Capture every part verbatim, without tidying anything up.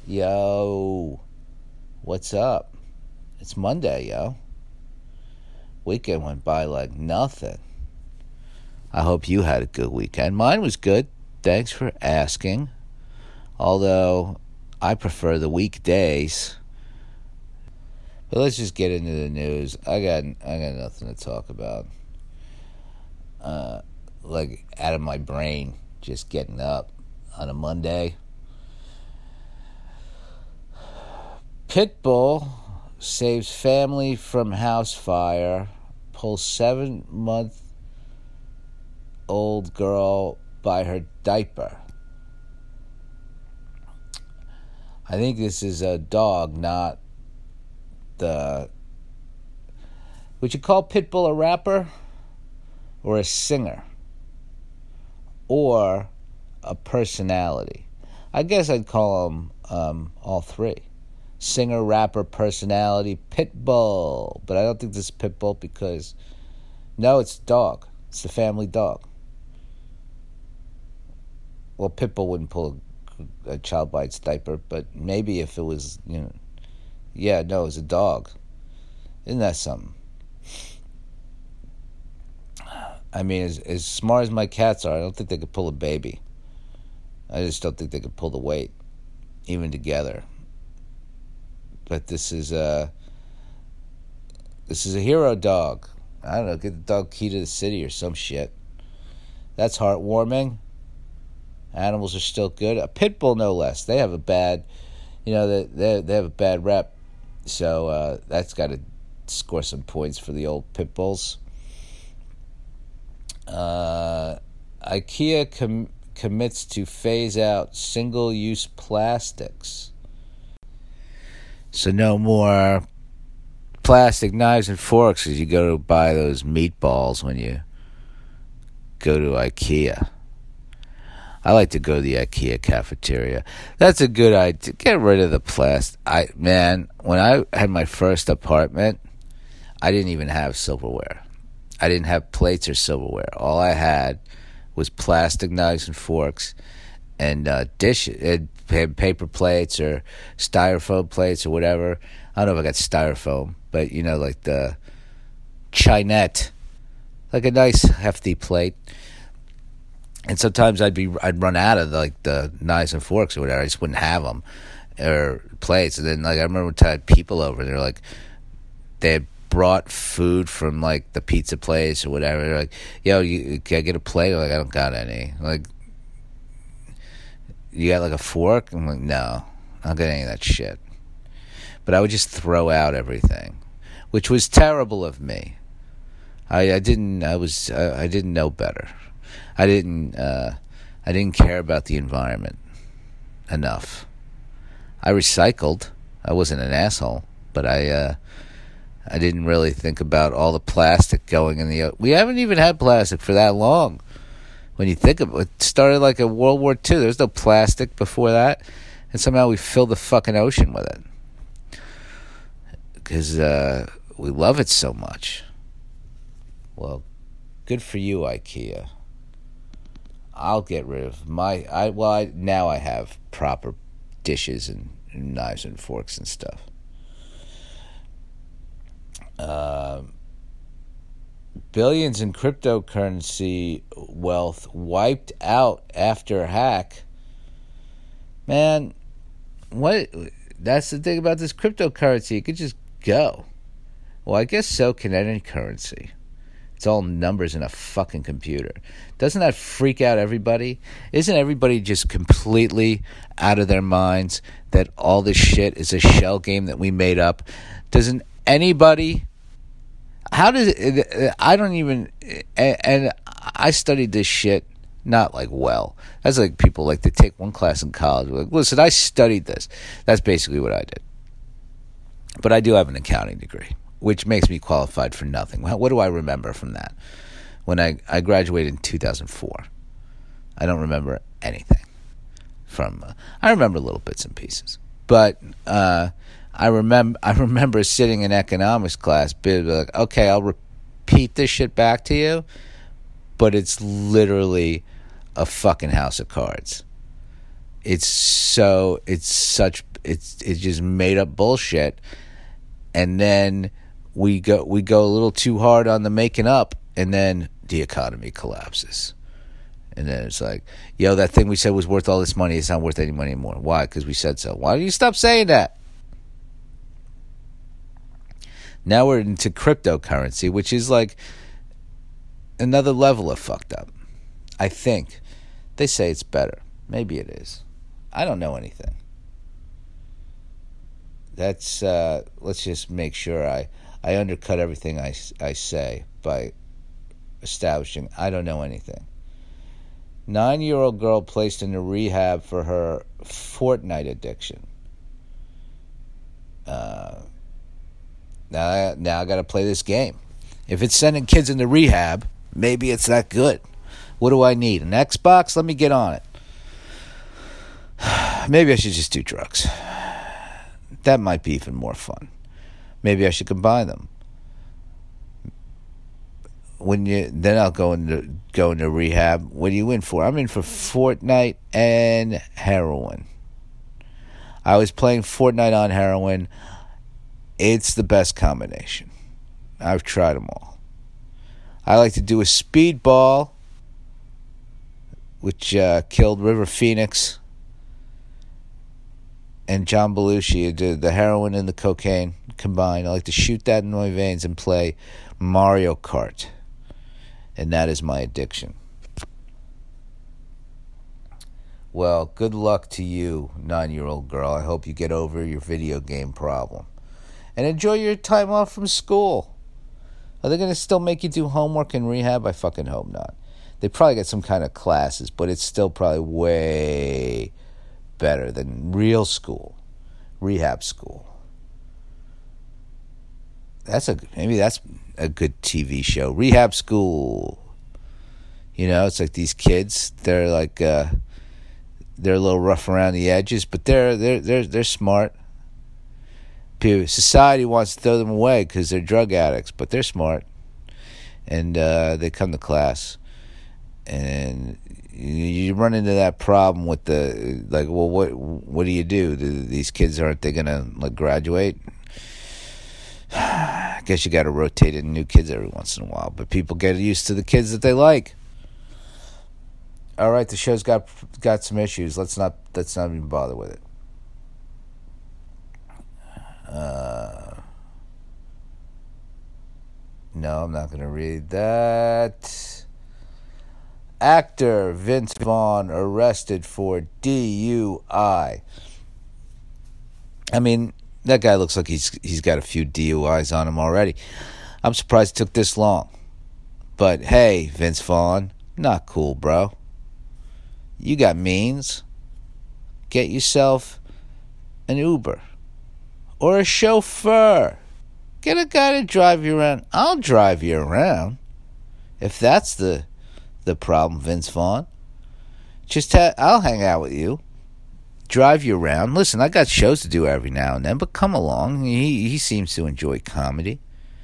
Yo, what's up? It's Monday, yo. Weekend went by like nothing. I hope you had a good weekend. Mine was good. Thanks for asking. Although, I prefer the weekdays. But let's just get into the news. I got I got nothing to talk about. Uh, like, out of my brain, just getting up on a Monday. Pitbull saves family from house fire, pulls seven-month-old girl by her diaper. I think this is a dog, not the... Would you call Pitbull a rapper? Or a singer? Or a personality? I guess I'd call him um, all three. Singer, rapper, personality, Pitbull. But I don't think this is Pitbull because, no, it's the dog. It's the family dog. Well, Pitbull wouldn't pull a, a child by its diaper, but maybe if it was, you know, yeah, no, it was a dog. Isn't that something? I mean, as, as smart as my cats are, I don't think they could pull a baby. I just don't think they could pull the weight, even together. But this is a this is a hero dog. I don't know, get the dog key to the city or some shit. That's heartwarming. Animals are still good. A pit bull, no less. They have a bad, you know, they they, they have a bad rep. So uh, that's got to score some points for the old pit bulls. Uh, IKEA com- commits to phase out single-use plastics. So no more plastic knives and forks as you go to buy those meatballs when you go to IKEA. I like to go to the IKEA cafeteria. That's a good idea. Get rid of the plastic. I man, when I had my first apartment, I didn't even have silverware. I didn't have plates or silverware. All I had was plastic knives and forks and uh, dishes. It had paper plates or styrofoam plates or whatever. I don't know if I got styrofoam, but, you know, like the chinette, like a nice hefty plate. And sometimes I'd be I'd run out of the, like the knives and forks or whatever. I just wouldn't have them or plates. And then like I remember I had people over. They're like they had brought food from like the pizza place or whatever. They're like, "Yo, you, can I get a plate?" I'm like, "I don't got any." Like, you got like a fork? I'm like, "No, I don't got any of that shit." But I would just throw out everything, which was terrible of me. I, I didn't. I was. I, I didn't know better. I didn't. Uh, I didn't care about the environment enough. I recycled. I wasn't an asshole, but I. Uh, I didn't really think about all the plastic going in the. We haven't even had plastic for that long. When you think of it, it started like in World War Two. There was no plastic before that, and somehow we filled the fucking ocean with it because uh, we love it so much. Well, good for you, IKEA. I'll get rid of my. I well, I, now I have proper dishes and, and knives and forks and stuff. Uh, billions in cryptocurrency wealth wiped out after hack. Man, what? That's the thing about this cryptocurrency. It could just go. Well, I guess so can any currency. It's all numbers in a fucking computer. Doesn't that freak out everybody? Isn't everybody just completely out of their minds that all this shit is a shell game that we made up? Doesn't anybody... How does it... I don't even... And I studied this shit not like well. That's like people like to take one class in college. Like, listen, I studied this. That's basically what I did. But I do have an accounting degree, which makes me qualified for nothing. What do I remember from that? When I, I graduated in two thousand four. I don't remember anything from... Uh, I remember little bits and pieces. But uh, I remember I remember sitting in economics class, be like, okay, I'll repeat this shit back to you, but it's literally a fucking house of cards. It's so... It's such... it's it's just made up bullshit, and then we go we go a little too hard on the making up, and then the economy collapses. And then it's like, yo, that thing we said was worth all this money, it's not worth any money anymore. Why? Because we said so. Why don't you stop saying that? Now we're into cryptocurrency, which is like another level of fucked up. I think. They say it's better. Maybe it is. I don't know anything. That's, uh, let's just make sure I, I undercut everything I, I say by establishing I don't know anything. Nine-year-old girl placed into rehab for her Fortnite addiction. Uh, now, I, now I got to play this game. If it's sending kids into rehab, maybe it's that good. What do I need? An Xbox? Let me get on it. Maybe I should just do drugs. That might be even more fun. Maybe I should combine them. When you then I'll go into go into rehab. What are you in for? I'm in for Fortnite and heroin. I was playing Fortnite on heroin. It's the best combination. I've tried them all. I like to do a speedball, which uh, killed River Phoenix and John Belushi. Did the heroin and the cocaine combined. I like to shoot that in my veins and play Mario Kart. And that is my addiction. Well, good luck to you, nine-year-old girl. I hope you get over your video game problem. And enjoy your time off from school. Are they going to still make you do homework in rehab? I fucking hope not. They probably get some kind of classes, but it's still probably way better than real school, rehab school. That's a maybe that's a good T V show. Rehab School. You know, it's like these kids. They're like uh, they're a little rough around the edges, but they're they're they're they're smart. Society wants to throw them away because they're drug addicts, but they're smart, and uh, they come to class, and you run into that problem with the like. Well, what what do you do? These kids, aren't they gonna like graduate? I guess you got to rotate in new kids every once in a while, but people get used to the kids that they like. All right, the show's got got some issues. Let's not let's not even bother with it. Uh, no, I'm not going to read that. Actor Vince Vaughn arrested for D U I. I mean, that guy looks like he's he's got a few D U Is on him already. I'm surprised it took this long. But hey, Vince Vaughn, not cool, bro. You got means. Get yourself an Uber. Or a chauffeur. Get a guy to drive you around. I'll drive you around. If that's the the problem, Vince Vaughn. Just ha- I'll hang out with you. Drive you around. Listen, I got shows to do every now and then, but come along. He he seems to enjoy comedy.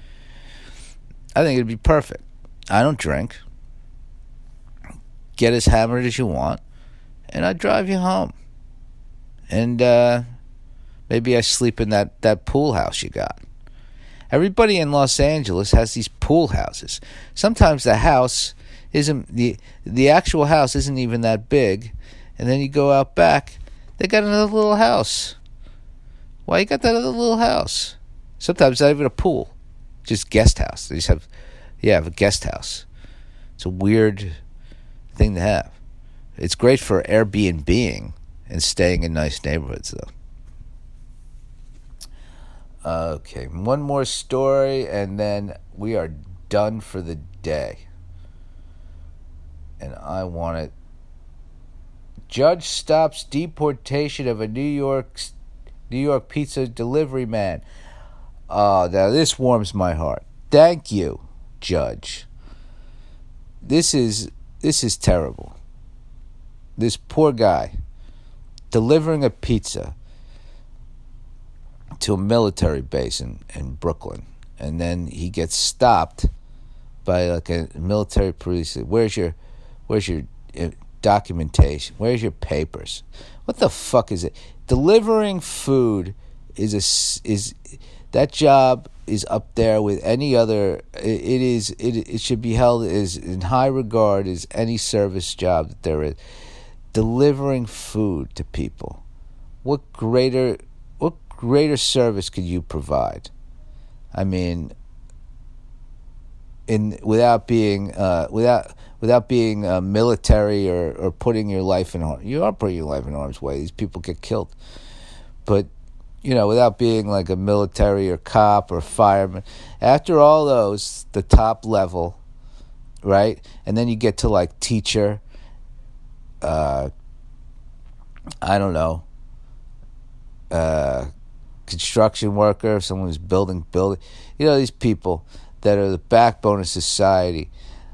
I think it'd be perfect. I don't drink. Get as hammered as you want, and I drive you home. And uh maybe I sleep in that, that pool house you got. Everybody in Los Angeles has these pool houses. Sometimes the house isn't the the actual house isn't even that big, and then you go out back, they got another little house. Why you got that other little house? Sometimes not even a pool, just guest house. They just have, yeah, have a guest house. It's a weird thing to have. It's great for Airbnb-ing and staying in nice neighborhoods, though. Okay, one more story, and then we are done for the day. And I want it. Judge stops deportation of a New York New York pizza delivery man. Oh, now this warms my heart. Thank you, Judge. This is this is terrible. This poor guy delivering a pizza to a military base in, in Brooklyn, and then he gets stopped by like a military police. Where's your, where's your uh, documentation? Where's your papers? What the fuck is it? delivering food is a s- is that job is up there with any other. It, it is it it should be held as in high regard as any service job that there is. Delivering food to people, what greater what greater service could you provide? I mean, in without being uh, without without being uh, military or, or putting your life in harm. You are putting your life in harm's way. These people get killed, but you know, without being like a military or cop or fireman. After all those, the top level, right, and then you get to like teacher. Uh, I don't know. Uh, construction worker, someone who's building building. You know, these people that are the backbone of society.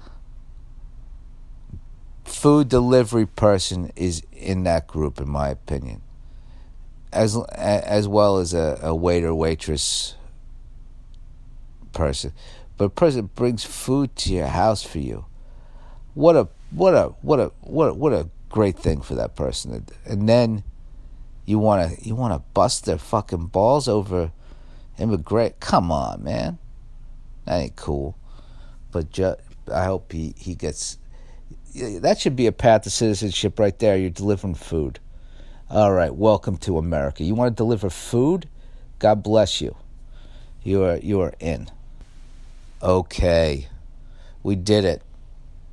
Food delivery person is in that group, in my opinion, as as well as a, a waiter, waitress person. But a person that brings food to your house for you. What a what a what a what a, what a great thing for that person. And then you wanna you wanna bust their fucking balls over immigrate. Come on, man, that ain't cool. But ju- I hope he, he gets. That should be a path to citizenship right there. You're delivering food. All right, welcome to America. You want to deliver food? God bless you. You are you are in. Okay, we did it.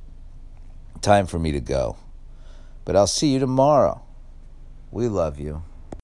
Time for me to go. But I'll see you tomorrow. We love you.